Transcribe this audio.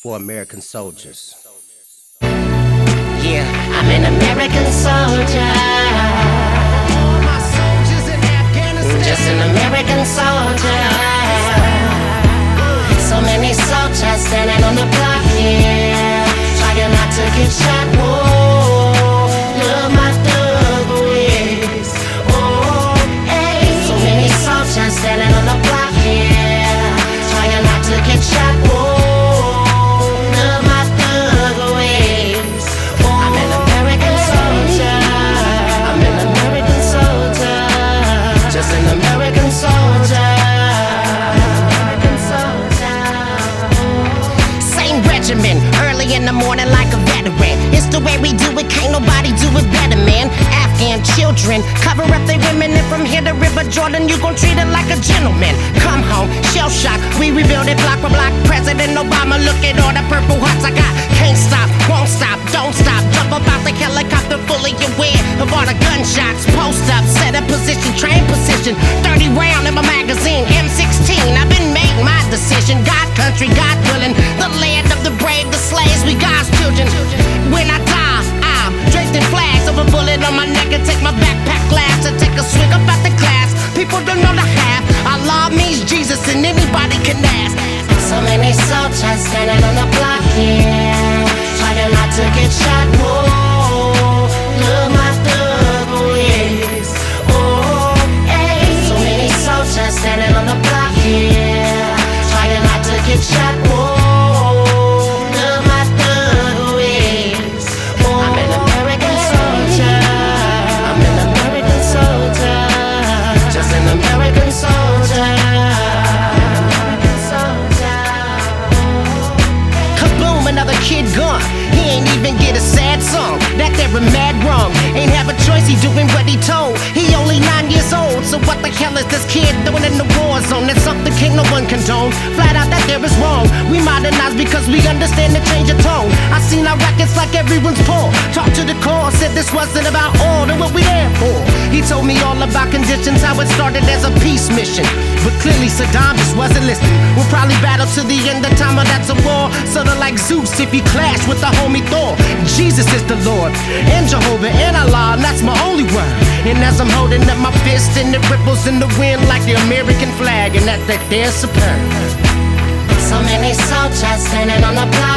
for American soldiers. Yeah, I'm an American soldier. All my soldiers in Afghanistan. Just an American soldier. So many soldiers standing on the block here, trying not to get shot. Whoa, love my thug ways. Oh, hey. So many soldiers standing on the block here, trying not to get shot. Whoa, love my thug ways. Oh, I'm an American soldier. I'm an American soldier. Just an American soldier. Early in the morning like a veteran. It's the way we do it, can't nobody do it better, man. Afghan children cover up their women, and from here to River Jordan you gon' treat it like a gentleman. Come home, shell shock, we rebuild it block for block. President Obama, look at all the purple hearts I got. Can't stop, won't stop, don't stop. Jump up out the helicopter fully aware of all the gunshots. Post up, set up position, train position. 30 round in my magazine, M16. I've been made my decision. God country, God willing, the land of the brave, the slaves, we God's children. When I die, I'm draped in flags of a bullet on my neck and take my backpack glass and take a swig up out the glass. People don't know the half. Allah means Jesus and anybody can ask. So many soldiers standing on the block here, trying not to get shot. Whoa, look my thug ways. Oh, hey. So many soldiers standing on the block here, trying not to get shot. Whoa. Kid gone, he ain't even get a sad song. That there a mad wrong. Ain't have a choice, he doing what he told. He only 9 years old, so what the hell is this kid doing in the war zone? That's something can't no one condone. Flat out that there is wrong. We modernize because we understand the change of tone. I seen our records like everyone's poor. Talk to the core, said this wasn't about all and what we there for. He told me all about conditions, how it started as a peace mission. But clearly Saddam just wasn't listening. We'll probably battle to the end of time, or that's a war. Sorta like Zeus if he clashed with the homie Thor. Jesus is the Lord, and Jehovah, and Allah, and that's my only word. And as I'm holding up my fist, and it ripples in the wind like the American flag, and that they're superb. So many soldiers standing on the block